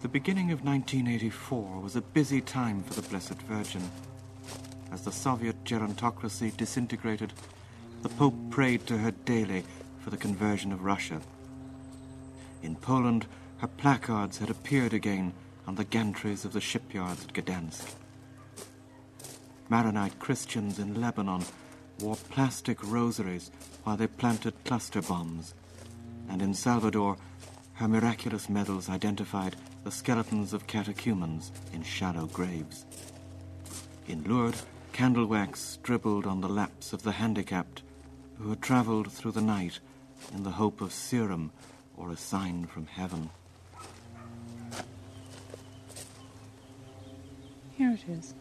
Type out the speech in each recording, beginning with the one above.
The beginning of 1984 was a busy time for the Blessed Virgin. As the Soviet gerontocracy disintegrated, the Pope prayed to her daily for the conversion of Russia. In Poland, her placards had appeared again on the gantries of the shipyards at Gdansk. Maronite Christians in Lebanon wore plastic rosaries while they planted cluster bombs, and in Salvador, her miraculous medals identified the skeletons of catechumens in shallow graves. In Lourdes, candle wax dribbled on the laps of the handicapped who had travelled through the night in the hope of serum or a sign from heaven. Here it is.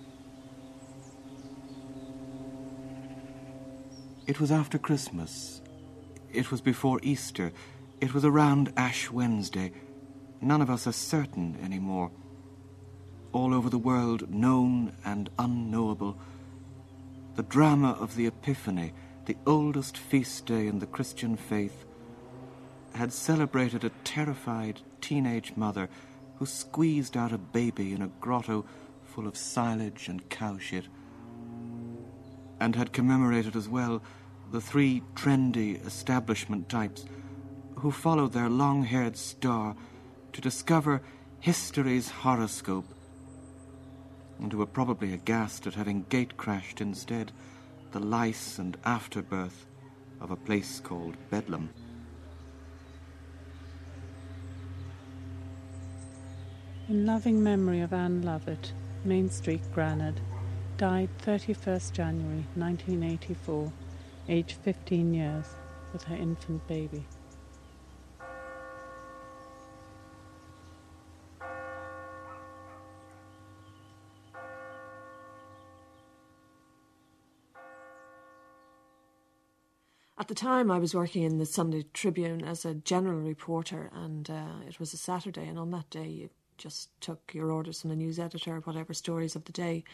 It was after Christmas. It was before Easter. It was around Ash Wednesday. None of us are certain anymore. All over the world, known and unknowable, the drama of the Epiphany, the oldest feast day in the Christian faith, had celebrated a terrified teenage mother who squeezed out a baby in a grotto full of silage and cow shit, and had commemorated as well the three trendy establishment types who followed their long-haired star to discover history's horoscope, and who were probably aghast at having gate-crashed instead the lice and afterbirth of a place called Bedlam. In loving memory of Anne Lovett, Main Street, Granard, died 31st January 1984, aged 15 years, with her infant baby. At the time, I was working in the Sunday Tribune as a general reporter, and it was a Saturday, and on that day you just took your orders from the news editor, whatever stories of the day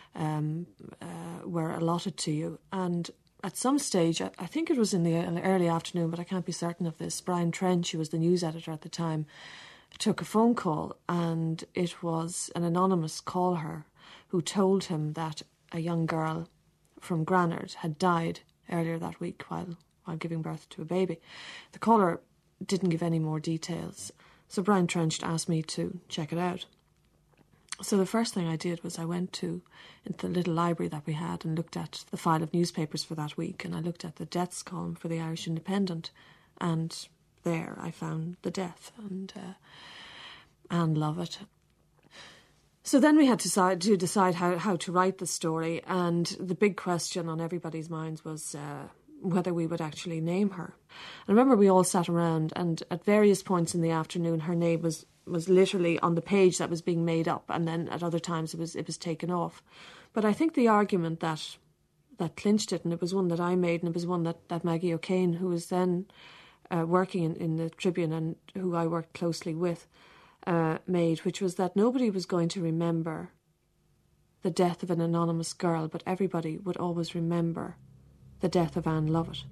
were allotted to you. And at some stage, I think it was in the early afternoon, but I can't be certain of this, Brian Trench, who was the news editor at the time, took a phone call, and it was an anonymous caller who told him that a young girl from Granard had died earlier that week while giving birth to a baby. The caller didn't give any more details, so Brian Trench asked me to check it out. So the first thing I did was I went into the little library that we had and looked at the file of newspapers for that week, and I looked at the deaths column for the Irish Independent, and there I found the death, and Anne Lovett. So then we had to decide how to write the story, and the big question on everybody's minds was whether we would actually name her. I remember we all sat around, and at various points in the afternoon her name was literally on the page that was being made up, and then at other times it was taken off. But I think the argument that clinched it, and it was one that I made, and it was one that Maggie O'Kane, who was then working in the Tribune and who I worked closely with, made, which was that nobody was going to remember the death of an anonymous girl, but everybody would always remember the death of Anne Lovett.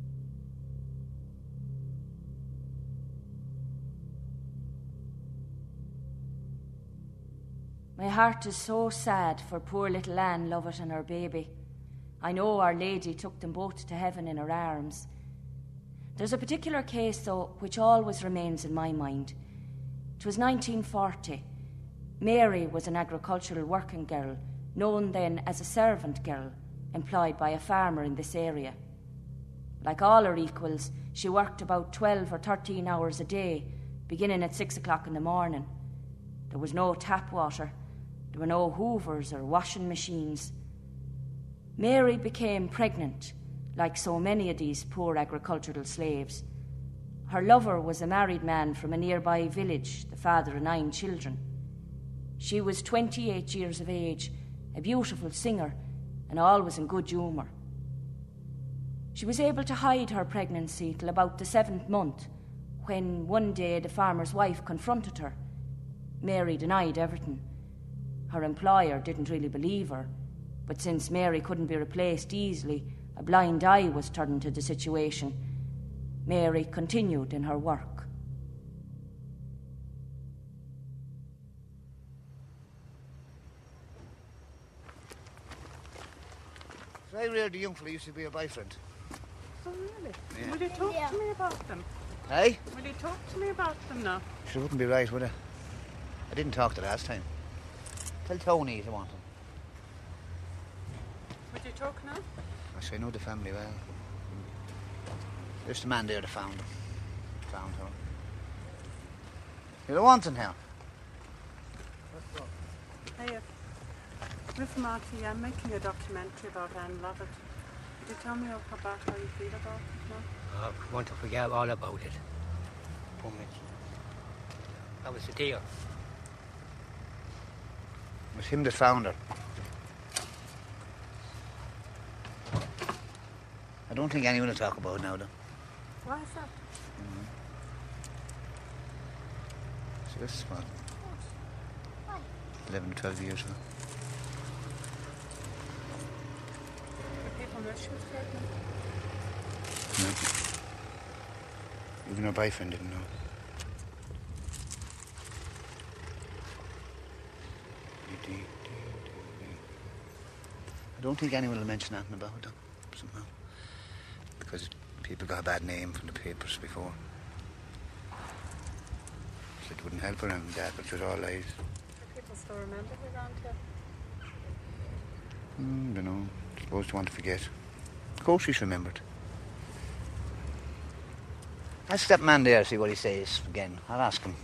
My heart is so sad for poor little Anne Lovett and her baby. I know Our Lady took them both to heaven in her arms. There's a particular case, though, which always remains in my mind. It was 1940. Mary was an agricultural working girl, known then as a servant girl, employed by a farmer in this area. Like all her equals, she worked about 12 or 13 hours a day, beginning at 6 o'clock in the morning. There was no tap water. There were no hoovers or washing machines. Mary became pregnant, like so many of these poor agricultural slaves. Her lover was a married man from a nearby village, the father of 9 children. She was 28 years of age, a beautiful singer, and always in good humour. She was able to hide her pregnancy till about the 7th month, when one day the farmer's wife confronted her. Mary denied everything. Her employer didn't really believe her, but since Mary couldn't be replaced easily, a blind eye was turned to the situation. Mary continued in her work. I reared the young fella used to be a boyfriend. Oh, really? Yeah. Will you talk to me about them? Hey? Will you talk to me about them now? She wouldn't be right, would it? I didn't talk to her last time. Tell Tony if you want him. Would you talk now? I know the family well. There's the man there that found him. Found her. You don't want him now? Hey, Miss Marty, I'm making a documentary about Anne Lovett. Could you tell me about how you feel about it now? I want to forget all about it. Poor Mitch. That was the deal. It was him that found her. I don't think anyone will talk about it now, though. Why is that? So this is what? 11 or 12 years ago. Do people know she was pregnant? No. Even her boyfriend didn't know. I don't think anyone will mention anything about it, though, somehow. Because people got a bad name from the papers before. So it wouldn't help her and that, but it was all lies. Do people still remember her around here? Don't know. Supposed to want to forget. Of course she's remembered. Ask that man there, see what he says again. I'll ask him.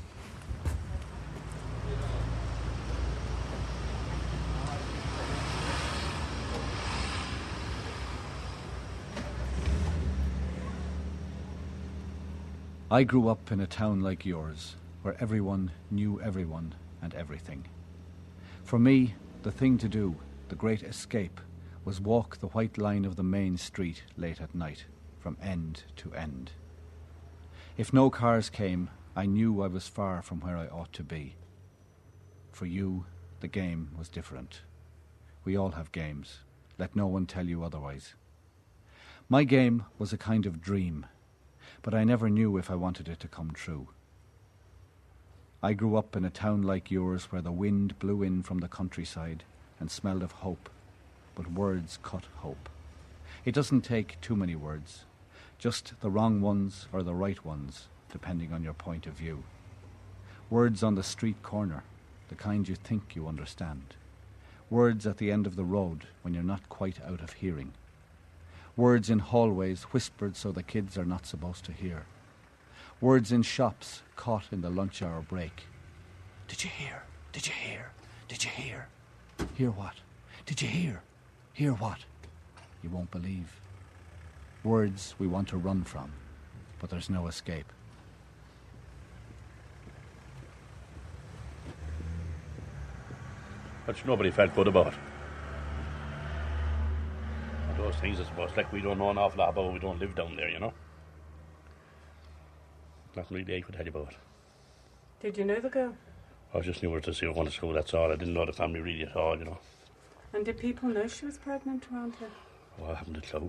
I grew up in a town like yours, where everyone knew everyone and everything. For me, the thing to do, the great escape, was walk the white line of the main street late at night, from end to end. If no cars came, I knew I was far from where I ought to be. For you, the game was different. We all have games. Let no one tell you otherwise. My game was a kind of dream, but I never knew if I wanted it to come true. I grew up in a town like yours where the wind blew in from the countryside and smelled of hope, but words cut hope. It doesn't take too many words, just the wrong ones or the right ones, depending on your point of view. Words on the street corner, the kind you think you understand. Words at the end of the road when you're not quite out of hearing. Words in hallways whispered so the kids are not supposed to hear. Words in shops caught in the lunch hour break. Did you hear? Did you hear? Did you hear? Hear what? Did you hear? Hear what? You won't believe. Words we want to run from, but there's no escape. Which nobody felt good about. Those things, I suppose, like we don't know an awful lot about, we don't live down there, you know. Nothing really I could tell you about. Did you know the girl? I just knew her to see her going to school, that's all. I didn't know the family really at all, you know. And did people know she was pregnant around here? Well, I haven't a clue.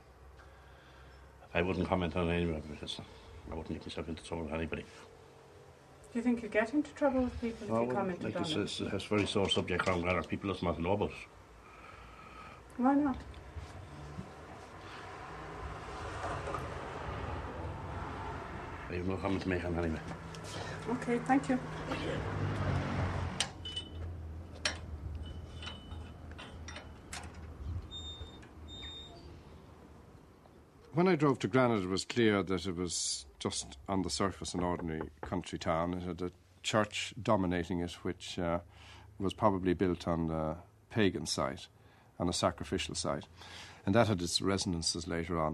I wouldn't comment on it anyway, because I wouldn't get myself into trouble with anybody. Do you think you get into trouble with people if you commented on it? It's a very sore subject around there, people doesn't want to know about it. Why not? I have no comment to make on it anyway. Okay, thank you. When I drove to Granada, it was clear that it was just on the surface an ordinary country town. It had a church dominating it, which was probably built on a pagan site, on a sacrificial site. And that had its resonances later on.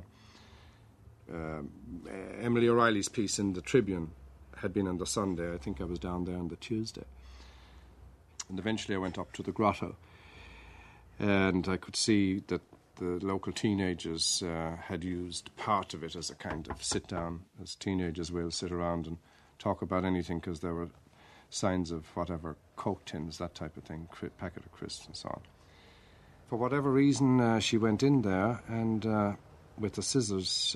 Emily O'Reilly's piece in the Tribune had been on the Sunday. I think I was down there on the Tuesday. And eventually I went up to the grotto. And I could see that the local teenagers had used part of it as a kind of sit-down, as teenagers will sit around and talk about anything, because there were signs of whatever, Coke tins, that type of thing, packet of crisps and so on. For whatever reason, she went in there and with the scissors,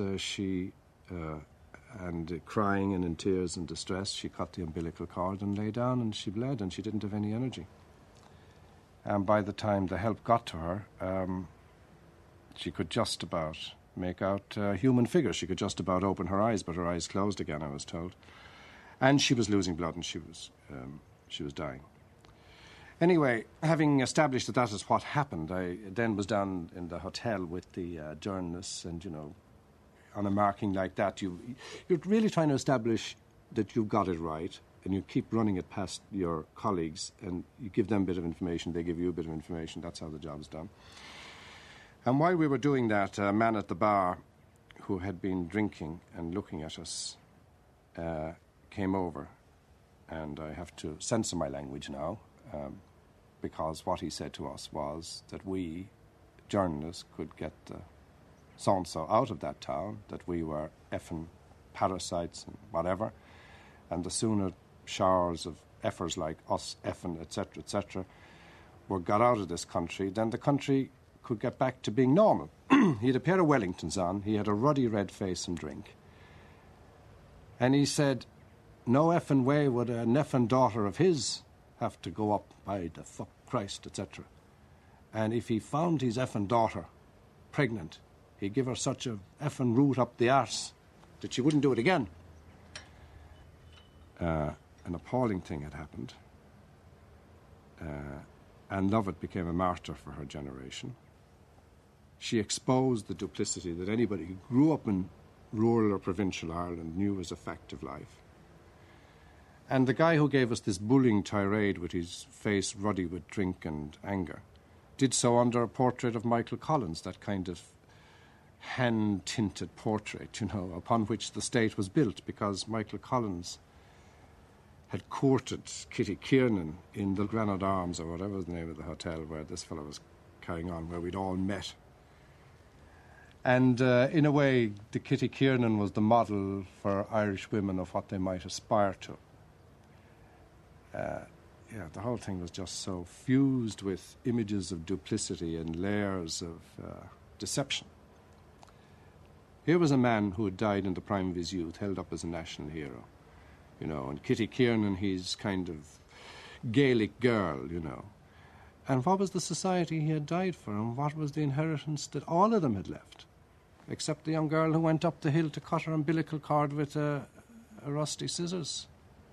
and crying and in tears and distress, she cut the umbilical cord and lay down, and she bled, and she didn't have any energy. And by the time the help got to her, She could just about make out human figures. She could just about open her eyes, but her eyes closed again, I was told. And she was losing blood, and she was dying. Anyway, having established that that is what happened, I then was down in the hotel with the journalists, and, on a marking like that, you're really trying to establish that you've got it right, and you keep running it past your colleagues, and you give them a bit of information, they give you a bit of information. That's how the job's done. And while we were doing that, a man at the bar who had been drinking and looking at us came over, and I have to censor my language now, because what he said to us was that we, journalists, could get so-and-so out of that town, that we were effing parasites and whatever, and the sooner showers of effers like us effing, etc., were got out of this country, then the country could get back to being normal. He had a pair of Wellingtons on, he had a ruddy red face and drink, and he said, no effing way would a effing daughter of his have to go up by the fuck Christ, etc. And if he found his effing daughter pregnant, he'd give her such a effing root up the arse that she wouldn't do it again. An appalling thing had happened. Anne Lovett became a martyr for her generation. She exposed the duplicity that anybody who grew up in rural or provincial Ireland knew as a fact of life. And the guy who gave us this bullying tirade with his face ruddy with drink and anger did so under a portrait of Michael Collins, that kind of hand-tinted portrait, upon which the state was built, because Michael Collins had courted Kitty Kiernan in the Granard Arms, or whatever was the name of the hotel where this fellow was carrying on, where we'd all met. And in a way, the Kitty Kiernan was the model for Irish women of what they might aspire to. The whole thing was just so fused with images of duplicity and layers of deception. Here was a man who had died in the prime of his youth, held up as a national hero, and Kitty Kiernan, his kind of Gaelic girl, And what was the society he had died for, and what was the inheritance that all of them had left, except the young girl who went up the hill to cut her umbilical cord with a rusty scissors?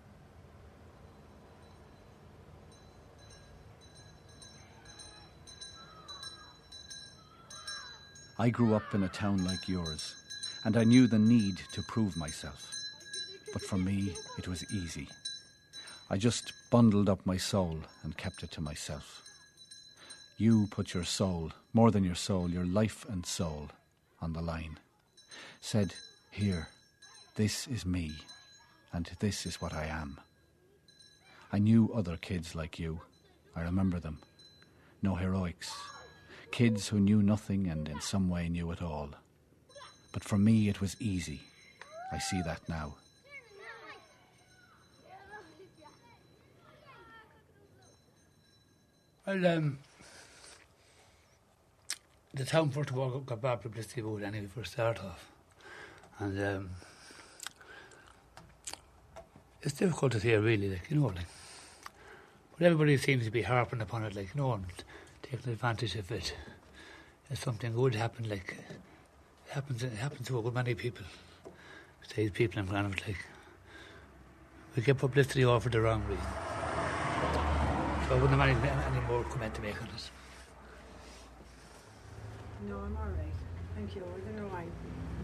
I grew up in a town like yours, and I knew the need to prove myself. But for me, it was easy. I just bundled up my soul and kept it to myself. You put your soul, more than your soul, your life and soul, on the line. Said, here, this is me, and this is what I am. I knew other kids like you. I remember them. No heroics. Kids who knew nothing and in some way knew it all. But for me it was easy. I see that now. Well, the town first of all got bad publicity about it anyway for a start off. And it's difficult to say really, But everybody seems to be harping upon it, and taking advantage of it. If something good happened, it happens to a good many people. Say people in Granard, we get publicity all for the wrong reason. So I wouldn't have any more comment to make on it. No, I'm all right. Thank you. We're all right.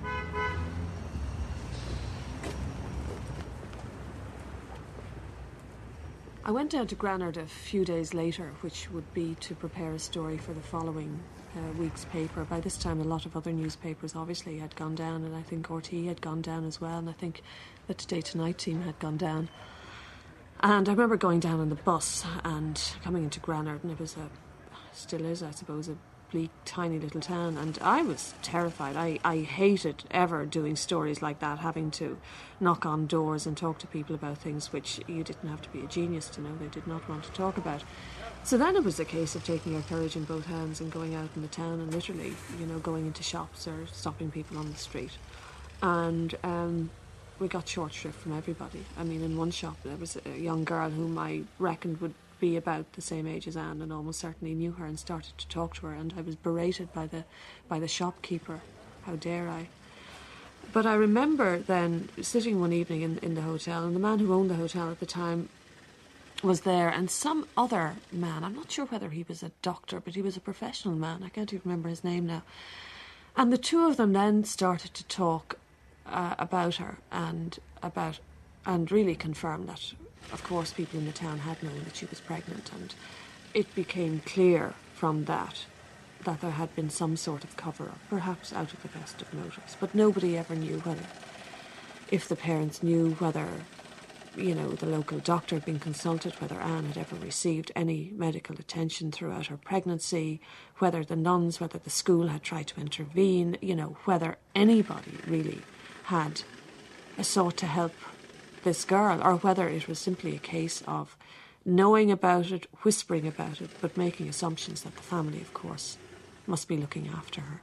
I went down to Granard a few days later, which would be to prepare a story for the following week's paper. By this time, a lot of other newspapers obviously had gone down, and I think RT had gone down as well, and I think the Today Tonight team had gone down. And I remember going down on the bus and coming into Granard, and it was still is, I suppose, a bleak, tiny little town, and I was terrified. I hated ever doing stories like that, having to knock on doors and talk to people about things which you didn't have to be a genius to know they did not want to talk about. So then it was a case of taking our courage in both hands and going out in the town and literally, going into shops or stopping people on the street. And we got short shrift from everybody. I mean, in one shop there was a young girl whom I reckoned would be about the same age as Anne and almost certainly knew her and started to talk to her, and I was berated by the shopkeeper. How dare I? But I remember then sitting one evening in the hotel, and the man who owned the hotel at the time was there, and some other man, I'm not sure whether he was a doctor, but he was a professional man, I can't even remember his name now. And the two of them then started to talk about her and really confirmed that, of course, people in the town had known that she was pregnant, and it became clear from that there had been some sort of cover-up, perhaps out of the best of motives. But nobody ever knew if the parents knew whether, the local doctor had been consulted, whether Anne had ever received any medical attention throughout her pregnancy, whether the nuns, whether the school had tried to intervene, whether anybody really had sought to help this girl, or whether it was simply a case of knowing about it, whispering about it, but making assumptions that the family, of course, must be looking after her.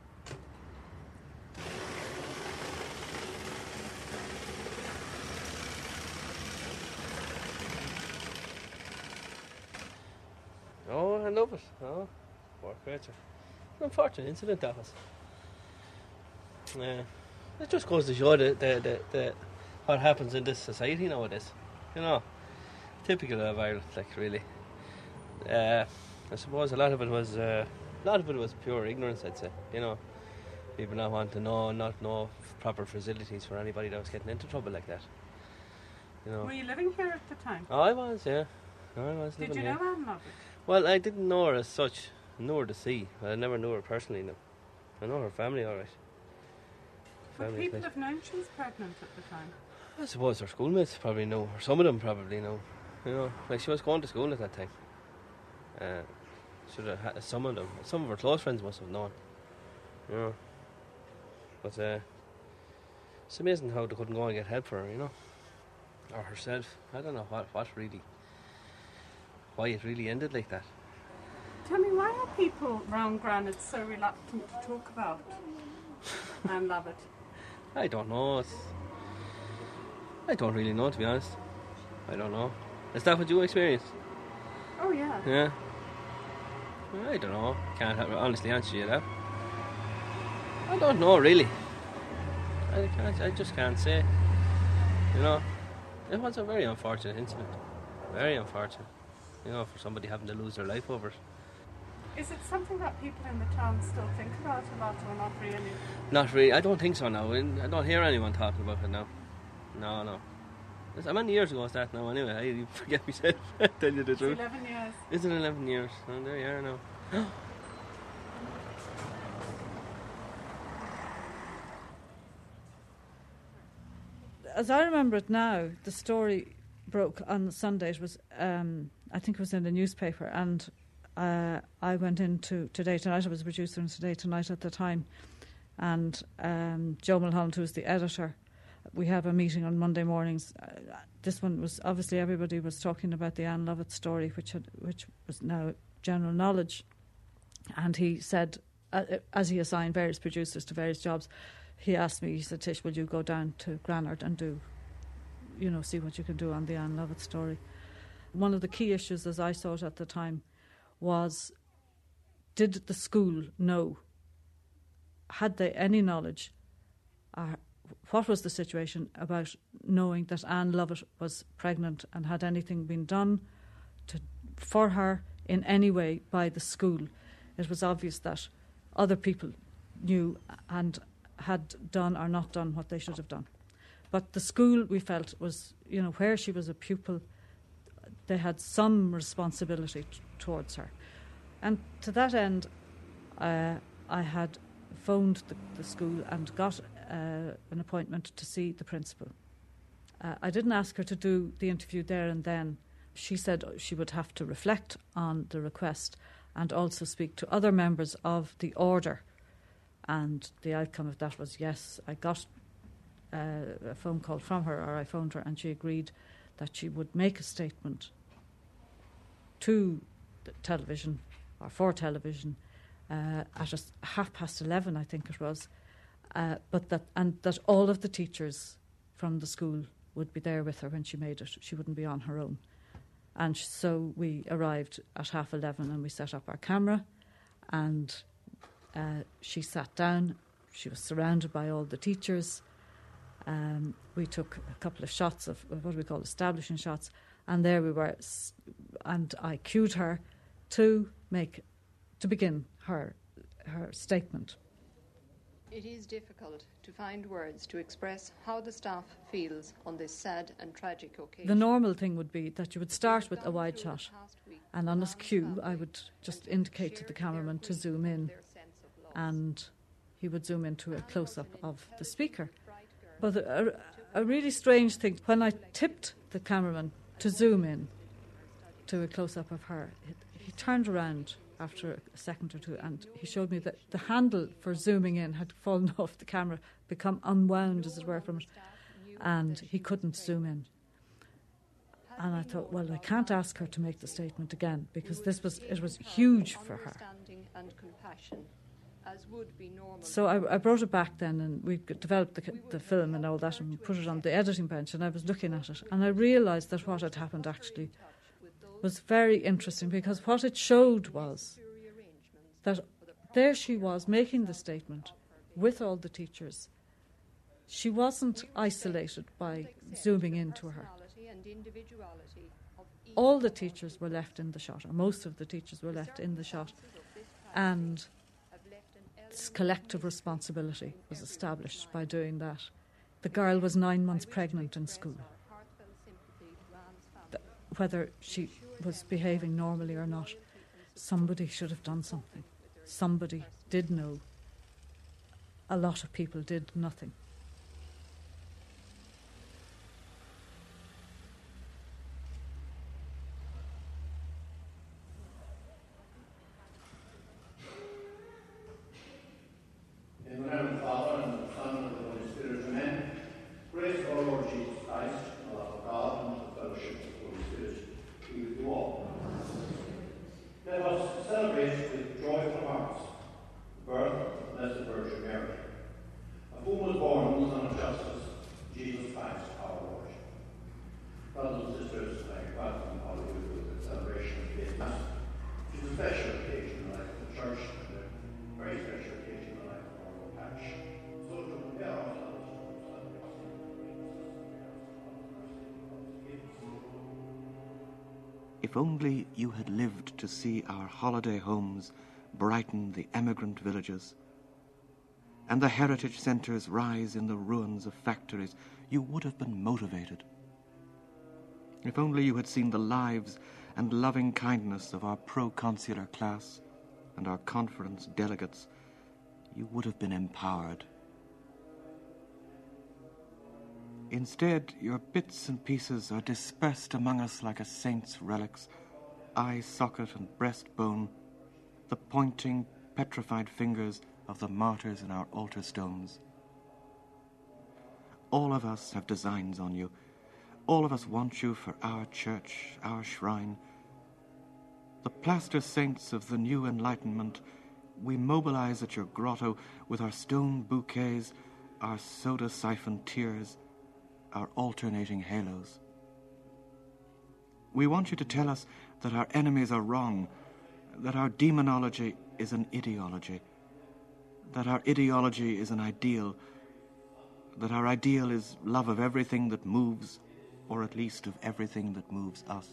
Oh, I love it. Oh, poor creature. An unfortunate incident, that was. It just goes to show the what happens in this society nowadays. Typical of Ireland, really. I suppose a lot of it was pure ignorance, I'd say. People not want to know, not know proper facilities for anybody that was getting into trouble like that. Were you living here at the time? Oh, I was, yeah. I was living here. Did you know Anne Lovett? Well, I didn't know her as such. I knew her to see, but I never knew her personally. No, I know her family all right. Would people have known she was pregnant at the time? I suppose her schoolmates probably know, or some of them probably know. She was going to school at that time. Should have had some of them. Some of her close friends must have known. But it's amazing how they couldn't go and get help for her, or herself. I don't know why it really ended like that. Tell me, why are people around Granite so reluctant to talk about Anne Lovett? I don't know. I don't really know, to be honest. I don't know. Is that what you experienced? Oh, yeah. Yeah. I don't know. Can't honestly answer you that. I don't know, really. I just can't say. It was a very unfortunate incident. Very unfortunate. For somebody having to lose their life over it. Is it something that people in the town still think about a lot, or not really? Not really. I don't think so now. I don't hear anyone talking about it now. No. How many years ago was that now, anyway? I forget myself, tell you the truth. 11 years. Is it 11 years? Oh, there you are now. As I remember it now, the story broke on Sunday. It was, I think it was in the newspaper, and I went into Today Tonight. I was a producer in Today Tonight at the time, and Joe Mulholland, who was the editor, we have a meeting on Monday mornings. This one was, obviously everybody was talking about the Anne Lovett story, which was now general knowledge. And he said, as he assigned various producers to various jobs, he asked me, he said, Tish, will you go down to Granard and do, see what you can do on the Anne Lovett story. One of the key issues, as I saw it at the time, was, did the school know? Had they any knowledge? What was the situation about knowing that Anne Lovett was pregnant, and had anything been done for her in any way by the school? It was obvious that other people knew and had done or not done what they should have done. But the school, we felt, was, where she was a pupil, they had some responsibility towards her. And to that end, I had phoned the school and got an appointment to see the principal. I didn't ask her to do the interview there and then. She said she would have to reflect on the request and also speak to other members of the order. And the outcome of that was yes. I got a phone call from her, or I phoned her, and she agreed that she would make a statement to the television, or for television, at 11:30, I think it was, but that all of the teachers from the school would be there with her when she made it. She wouldn't be on her own. And so we arrived at 11:30 and we set up our camera, and she sat down. She was surrounded by all the teachers. We took a couple of shots of what we call establishing shots, and there we were, and I cued her to begin her statement. It is difficult to find words to express how the staff feels on this sad and tragic occasion. The normal thing would be that you would start with a wide shot, and on his cue I would just indicate to the cameraman to zoom in, and he would zoom into a close-up of the speaker. But a really strange thing, when I tipped the cameraman to zoom in to a close-up of her, he turned around after a second or two, and he showed me that the handle for zooming in had fallen off the camera, become unwound, as it were, from it, and he couldn't zoom in. And I thought, well, I can't ask her to make the statement again, because it was huge for her. So I brought it back then, and we developed the film and all that, and put it on the editing bench, and I was looking at it, and I realised that what had happened actually was very interesting, because what it showed was that there she was making the statement with all the teachers. She wasn't isolated by zooming into her. All the teachers were left in the shot, or most of the teachers were left in the shot, and this collective responsibility was established by doing that. The girl was 9 months pregnant in school. Whether she was behaving normally or not, somebody should have done something. Somebody did know. A lot of people did nothing. In the name of the Father, and of the Son, and of the Holy Spirit, amen. Grace of our Lord Jesus Christ, and the love of God, and the fellowship of the Holy Spirit be with you all. Let us celebrate with joyful hearts the birth of the Blessed Virgin Mary, of whom was born the Son of Justice, Jesus Christ our Lord. Brothers and sisters, I welcome all of you to the celebration of the Mass, which is a special occasion in the life of the Church, and a very special occasion in the life of our whole parish. So to prepare ourselves If only you had lived to see our holiday homes brighten the emigrant villages, and the heritage centres rise in the ruins of factories, you would have been motivated. If only you had seen the lives and loving kindness of our proconsular class and our conference delegates, you would have been empowered. Instead, your bits and pieces are dispersed among us like a saint's relics, eye socket and breastbone, the pointing, petrified fingers of the martyrs in our altar stones. All of us have designs on you. All of us want you for our church, our shrine. The plaster saints of the new Enlightenment, we mobilize at your grotto with our stone bouquets, our soda-siphoned tears, our alternating halos. We want you to tell us that our enemies are wrong, that our demonology is an ideology, that our ideology is an ideal, that our ideal is love of everything that moves, or at least of everything that moves us.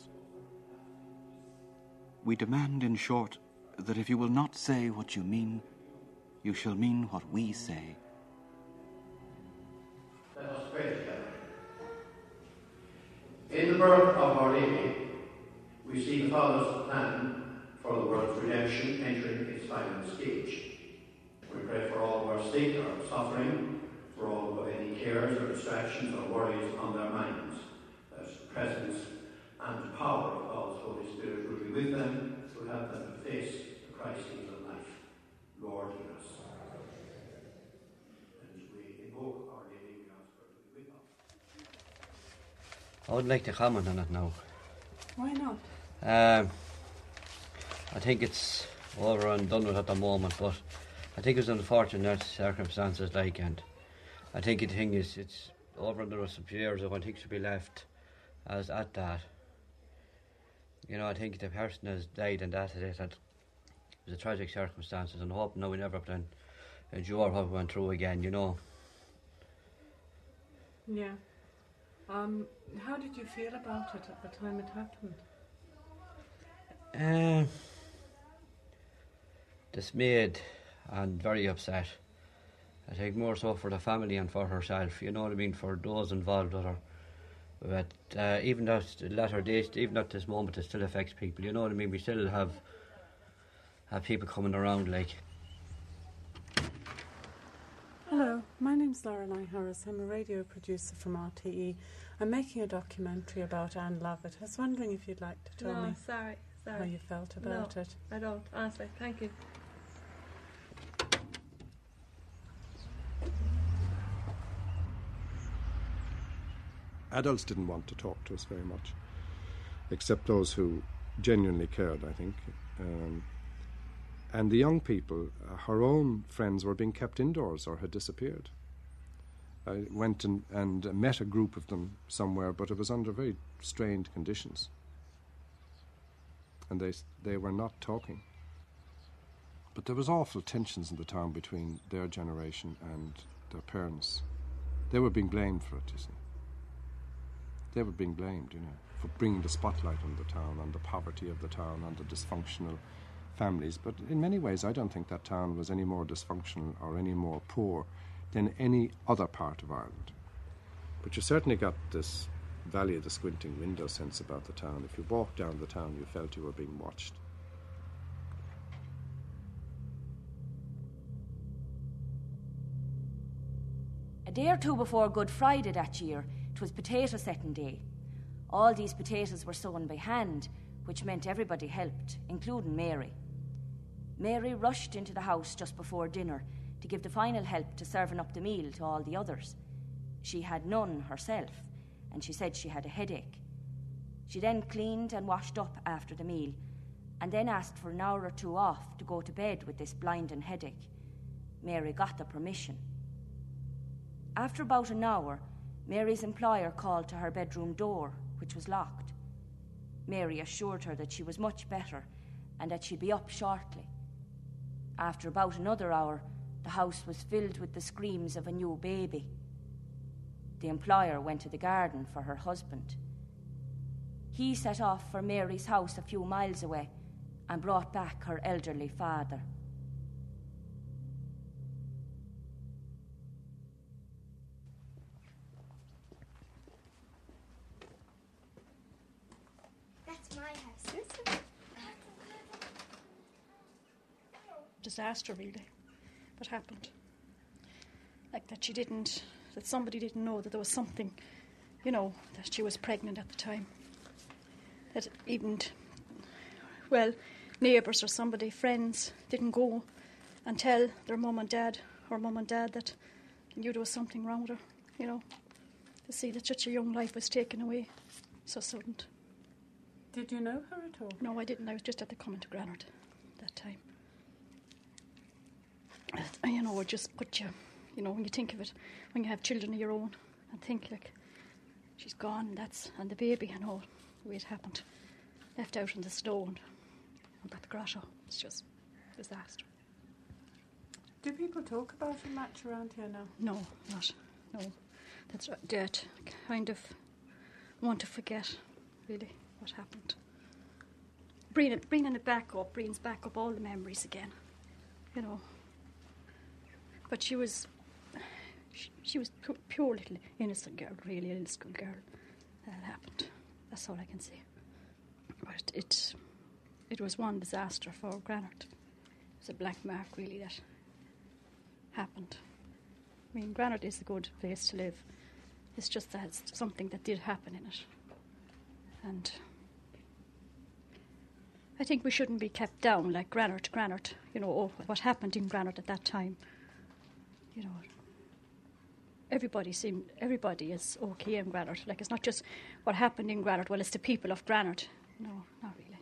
We demand, in short, that if you will not say what you mean, you shall mean what we say. Let us pray together. In the birth of Our Lady, we see the Father's plan for the world's redemption entering its final stage. We pray for all who are sick or suffering, for all who have any cares or distractions or worries on their minds, that the presence and power of God's Holy Spirit will be with them to help them to face the crises of life. Lord, hear us. And we invoke Our Lady, we ask her to be with us. I would like to comment on it now. Why not? I think it's over and done with at the moment, but I think it's unfortunate circumstances like, and I think the thing is it's over and there was some years ago. I think should be left as at that. You know, I think the person has died and that it was a tragic circumstances, and I hope now we never have to endure what we went through again, you know. Yeah. How did you feel about it at the time it happened? Dismayed and very upset. I think more so for the family and for herself, you know what I mean, for those involved with her. But even at latter days, even at this moment, it still affects people, you know what I mean. We still have people coming around, like. Hello, my name's Lorelei Harris. I'm a radio producer from RTE. I'm making a documentary about Anne Lovett. I was wondering if you'd like to tell me sorry. how you felt about it. I don't, honestly. Thank you. Adults didn't want to talk to us very much, except those who genuinely cared, I think. And the young people, her own friends were being kept indoors or had disappeared. I went and met a group of them somewhere, but it was under very strained conditions. And they were not talking. But there was awful tensions in the town between their generation and their parents. They were being blamed for it, you see. They were being blamed, you know, for bringing the spotlight on the town, on the poverty of the town, on the dysfunctional families. But in many ways, I don't think that town was any more dysfunctional or any more poor than any other part of Ireland. But you certainly got this Valley of the Squinting Window sense about the town. If you walked down the town, you felt you were being watched. A day or two before Good Friday that year, it was potato setting day. All these potatoes were sown by hand, which meant everybody helped, including Mary. Mary rushed into the house just before dinner to give the final help to serving up the meal to all the others. She had none herself, and she said she had a headache. She then cleaned and washed up after the meal, and then asked for an hour or two off to go to bed with this blinding headache. Mary got the permission. After about an hour, Mary's employer called to her bedroom door, which was locked. Mary assured her that she was much better and that she'd be up shortly. After about another hour, the house was filled with the screams of a new baby. The employer went to the garden for her husband. He set off for Mary's house a few miles away and brought back her elderly father. That's my house, isn't it? Disaster, really, what happened. Like that somebody didn't know that there was something, you know, that she was pregnant at the time. That even, neighbours or somebody, friends, didn't go and tell their mum and dad, or mum and dad, that they knew there was something wrong with her, you know, to see that such a young life was taken away so sudden. Did you know her at all? No, I didn't. I was just at the Coming to Granard that time. You know, it just put you, you know, when you think of it, when you have children of your own, and think, like, she's gone, and the baby and all, the way it happened, left out in the snow and at the grotto. It's just a disaster. Do people talk about it much around here now? No, not. No. That's that kind of want to forget, really, what happened. Bringing it back up, brings back up all the memories again, you know. But she was pure little innocent girl, really, a little school girl. That happened. That's all I can say. But it was one disaster for Granard. It was a black mark, really, that happened. I mean, Granard is a good place to live. It's just that it's something that did happen in it. And I think we shouldn't be kept down like Granard, you know, what happened in Granard at that time. You know, everybody is okay in Granard. Like, it's not just what happened in Granard, well, it's the people of Granard. No, not really.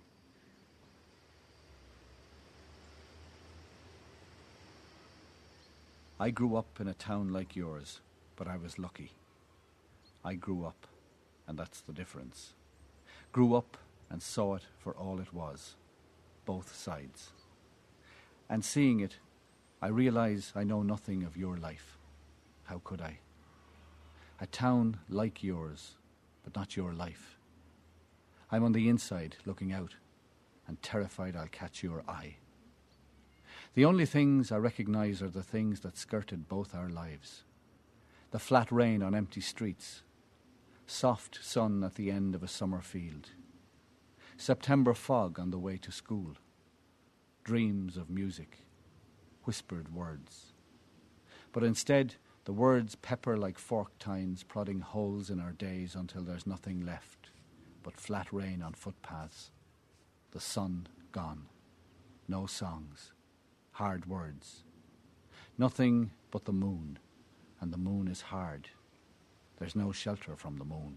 I grew up in a town like yours, but I was lucky. I grew up, and that's the difference. Grew up and saw it for all it was, both sides. And seeing it, I realise I know nothing of your life. How could I? A town like yours, but not your life. I'm on the inside, looking out, and terrified I'll catch your eye. The only things I recognise are the things that skirted both our lives. The flat rain on empty streets, soft sun at the end of a summer field, September fog on the way to school, dreams of music, whispered words. But instead, the words pepper like fork tines, prodding holes in our days until there's nothing left but flat rain on footpaths, the sun gone, no songs, hard words, nothing but the moon, and the moon is hard. There's no shelter from the moon.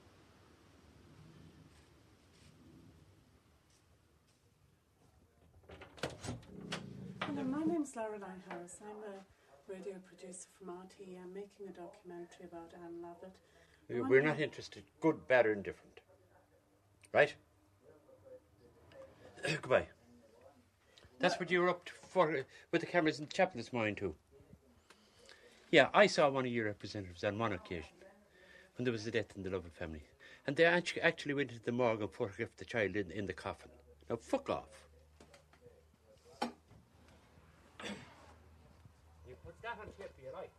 Hello, my name's Lorelei Harris. I'm a radio producer from RTE. I'm making a documentary about Anne Lovett. We're not interested. Good, bad or indifferent. Right? Goodbye. That's what you were up for with the cameras in the chapel this morning too. Yeah, I saw one of your representatives on one occasion when there was a death in the Lovett family. And they actually went into the morgue and photographed the child in the coffin. Now, fuck off. You put that on tape for your life.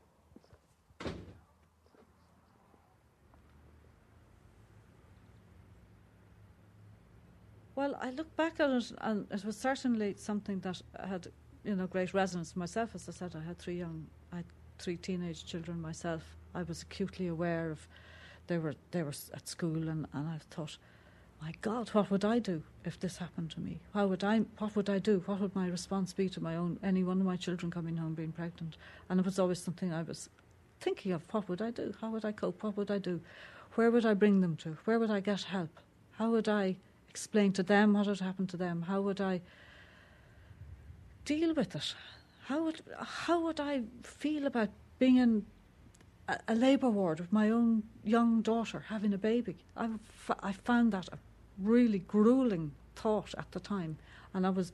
Well, I look back at it, and it was certainly something that had, great resonance for myself. As I said, I had three teenage children myself. I was acutely aware of they were at school, and I thought, my God, what would I do if this happened to me? What would I do? What would my response be to any one of my children coming home being pregnant? And it was always something I was thinking of. What would I do? How would I cope? What would I do? Where would I bring them to? Where would I get help? How would I explain to them what had happened to them? How would I deal with it? How would I feel about being in a labour ward with my own young daughter having a baby? I found that a really gruelling thought at the time, and I was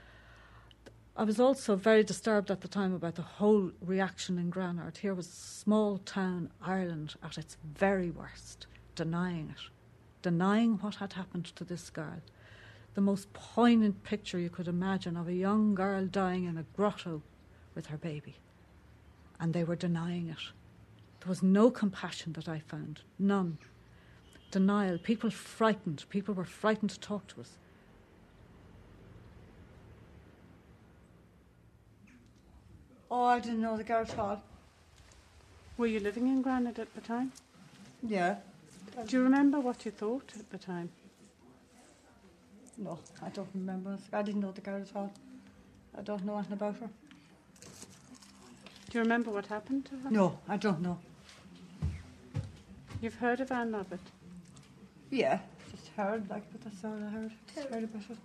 also very disturbed at the time about the whole reaction in Granard. Here was small town Ireland at its very worst, denying what had happened to this girl. The most poignant picture you could imagine of a young girl dying in a grotto with her baby. And they were denying it. There was no compassion that I found. None. Denial. People frightened. People were frightened to talk to us. Oh, I didn't know the girl at all. Were you living in Granard at the time? Yeah. Do you remember what you thought at the time? No, I don't remember. I didn't know the girl at all. I don't know anything about her. Do you remember what happened to her? No, I don't know. You've heard of Anne Lovett? Yeah, just heard, but that's all I heard. Just heard about it.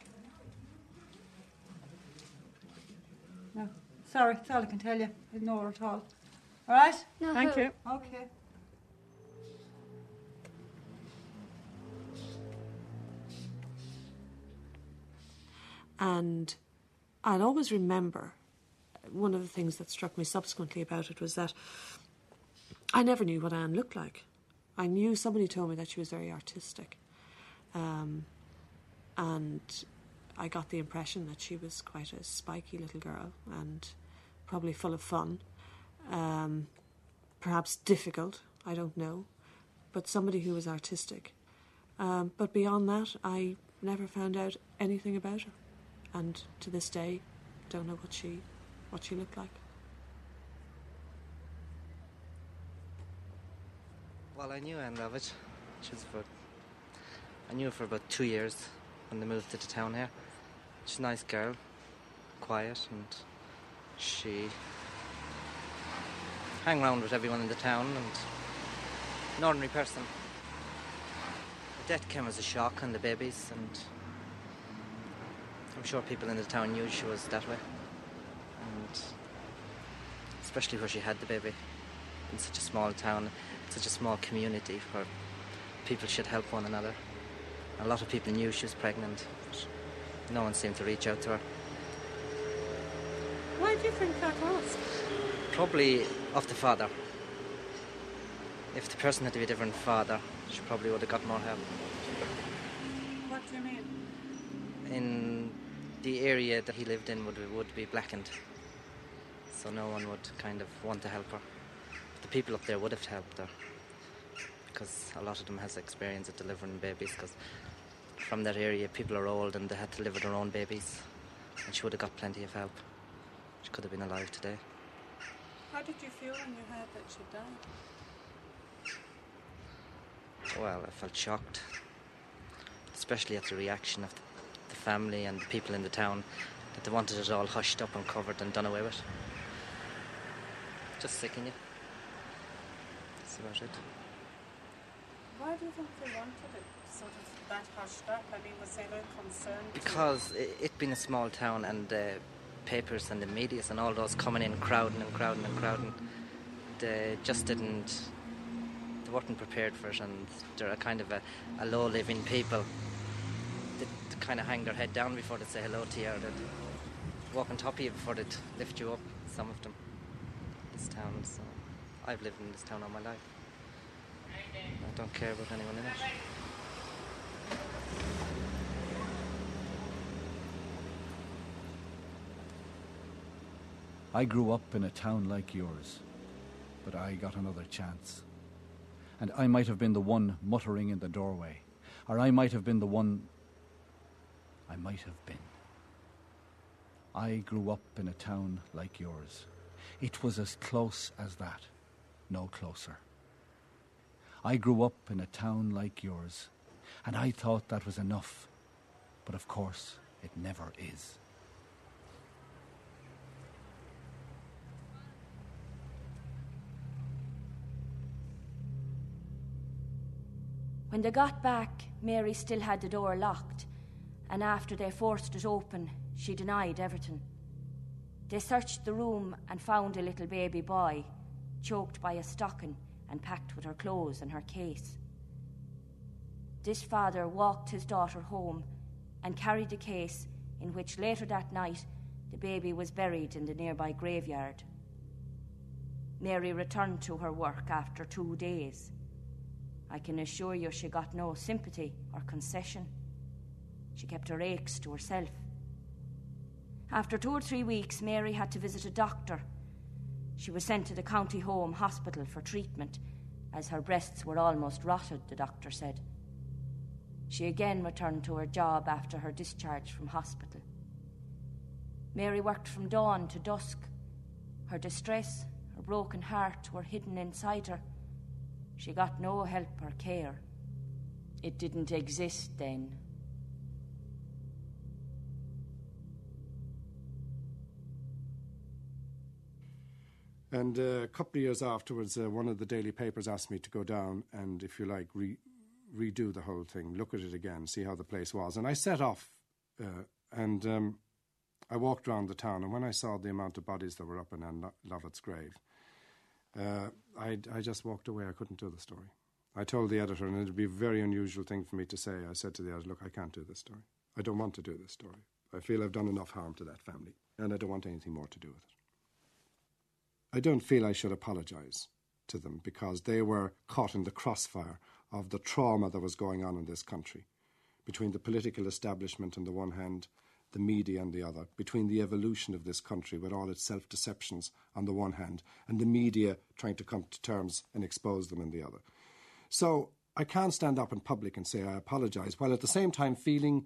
No, sorry, that's all I can tell you. I didn't know her at all. All right? No. Thank you. Okay. And I'll always remember, one of the things that struck me subsequently about it was that I never knew what Anne looked like. I knew somebody told me that she was very artistic. And I got the impression that she was quite a spiky little girl and probably full of fun. Perhaps difficult, I don't know, but somebody who was artistic. But beyond that, I never found out anything about her. And to this day, don't know what she looked like. Well, I knew Anne Lovett. I knew her for about 2 years when they moved to the town here. She's a nice girl, quiet, and she hang around with everyone in the town, and an ordinary person. Her death came as a shock on the babies, and I'm sure people in the town knew she was that way. And especially where she had the baby, in such a small town, such a small community where people should help one another. A lot of people knew she was pregnant, but no one seemed to reach out to her. Why do you think that was? Probably of the father. If the person had to be a different father, she probably would have got more help. What do you mean? In the area that he lived in would be blackened, so no one would kind of want to help her. The people up there would have helped her, because a lot of them has experience of delivering babies, because from that area people are old and they had to deliver their own babies, and she would have got plenty of help. She could have been alive today. How did you feel when you heard that she died? Well, I felt shocked, especially at the reaction of the family and the people in the town, that they wanted it all hushed up and covered and done away with. Just sicken you. That's about it. Why do you think they wanted it sort of that hushed up? I mean, was there no concern? Because it being a small town, and the papers and the medias and all those coming in, crowding, they just didn't... They weren't prepared for it, and they're a kind of a low-living people. They kind of hang their head down before they say hello to you, or they'd walk on top of you before they'd lift you up, some of them. This town, so I've lived in this town all my life. I don't care about anyone in it. I grew up in a town like yours, but I got another chance. And I might have been the one muttering in the doorway, or I might have been the one... I might have been. I grew up in a town like yours. It was as close as that, no closer. I grew up in a town like yours, and I thought that was enough. But of course, it never is. When they got back, Mary still had the door locked, and after they forced it open, she denied everything. They searched the room and found a little baby boy, choked by a stocking and packed with her clothes and her case. This father walked his daughter home and carried the case, in which later that night the baby was buried in the nearby graveyard. Mary returned to her work after 2 days. I can assure you she got no sympathy or concession. She kept her aches to herself. After 2 or 3 weeks, Mary had to visit a doctor. She was sent to the county home hospital for treatment, as her breasts were almost rotted, the doctor said. She again returned to her job after her discharge from hospital. Mary worked from dawn to dusk. Her distress, her broken heart were hidden inside her. She got no help or care. It didn't exist then. And a couple of years afterwards, one of the daily papers asked me to go down and, if you like, redo the whole thing, look at it again, see how the place was. And I set off, and I walked around the town, and when I saw the amount of bodies that were up in Anne Lovett's grave, I just walked away. I couldn't do the story. I told the editor, and it would be a very unusual thing for me to say, I said to the editor, look, I can't do this story. I don't want to do this story. I feel I've done enough harm to that family, and I don't want anything more to do with it. I don't feel I should apologise to them, because they were caught in the crossfire of the trauma that was going on in this country, between the political establishment on the one hand, the media on the other, between the evolution of this country with all its self-deceptions on the one hand, and the media trying to come to terms and expose them on the other. So I can't stand up in public and say I apologise, while at the same time feeling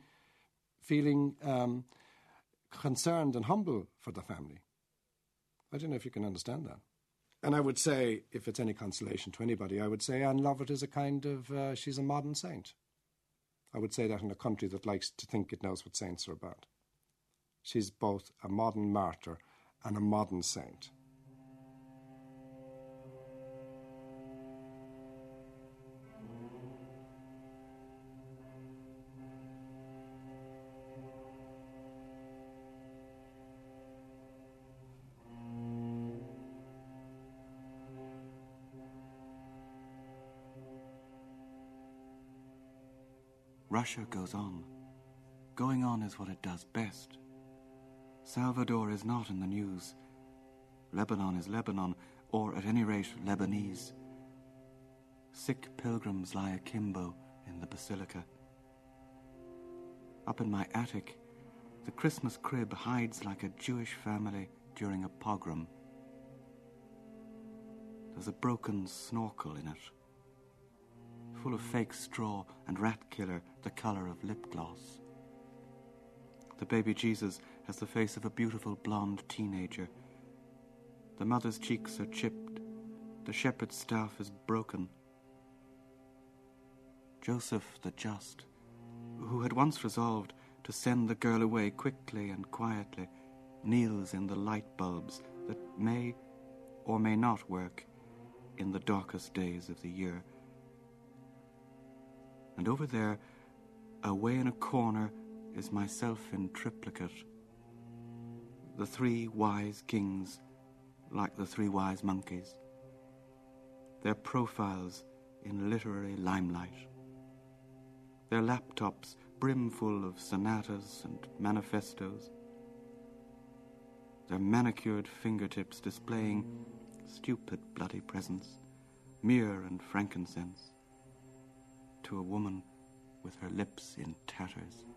concerned and humble for the family. I don't know if you can understand that. And I would say, if it's any consolation to anybody, I would say Anne Lovett is a kind of, she's a modern saint. I would say that in a country that likes to think it knows what saints are about. She's both a modern martyr and a modern saint. Russia goes on. Going on is what it does best. Salvador is not in the news. Lebanon is Lebanon, or at any rate Lebanese. Sick pilgrims lie akimbo in the basilica. Up in my attic, the Christmas crib hides like a Jewish family during a pogrom. There's a broken snorkel in it, full of fake straw and rat killer the colour of lip gloss. The baby Jesus has the face of a beautiful blonde teenager. The mother's cheeks are chipped. The shepherd's staff is broken. Joseph the Just, who had once resolved to send the girl away quickly and quietly, kneels in the light bulbs that may or may not work in the darkest days of the year. And over there, away in a corner, is myself in triplicate. The 3 wise kings, like the 3 wise monkeys. Their profiles in literary limelight. Their laptops brimful of sonatas and manifestos. Their manicured fingertips displaying stupid bloody presents, myrrh and frankincense, to a woman with her lips in tatters.